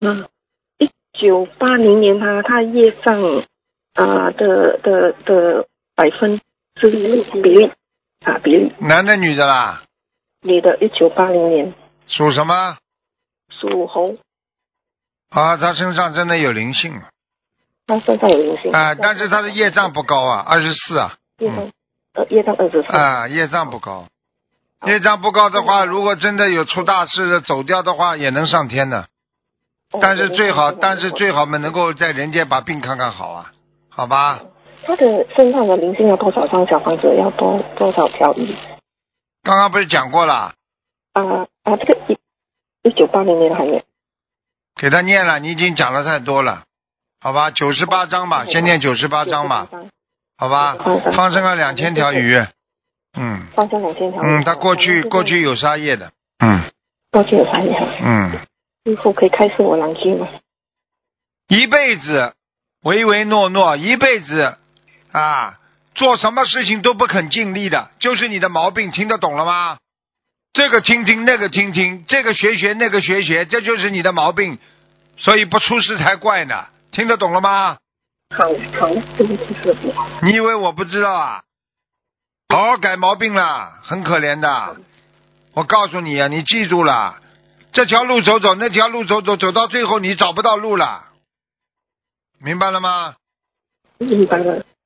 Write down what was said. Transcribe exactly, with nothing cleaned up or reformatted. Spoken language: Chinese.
嗯，一九八零年他他业障啊、呃、的的的百分之比例啊比例。 男的女的啦？ 女的，一九八零年。 属什么？ 属猴。 啊，他身上真的有灵性。 他身上有灵性。 啊，但是他的业障不高啊，二十四啊。 业障，呃，业障二十四。 啊，业障不高。业障不高的话，如果真的有出大事的走掉的话，也能上天的。但是最好，但是最好能够在人间把病看看好啊，好吧？ 他的身上的灵性要多少张小房子？要多多少条鱼？ 刚刚不是讲过了？ 啊啊，这个一一九八零年还没给他念了，你已经讲的太多了，好吧？九十八章吧，先念九十八章吧，好吧？放生了两千条鱼，嗯， 放生两千条鱼。 嗯，他过去过去有杀业的，嗯， 过去有杀业。 嗯。 师傅可以开示我两句吗？ 一辈子唯唯诺诺，一辈子啊，做什么事情都不肯尽力的，就是你的毛病，听得懂了吗？这个听听，那个听听，这个学学，那个学学，这就是你的毛病，所以不出事才怪呢，听得懂了吗？ 好，好，对不起师傅。 你以为我不知道啊？好好改毛病了，很可怜的。我告诉你啊，你记住了，这条路走走，那条路走走，走到最后你找不到路了，明白了吗？ 明白了。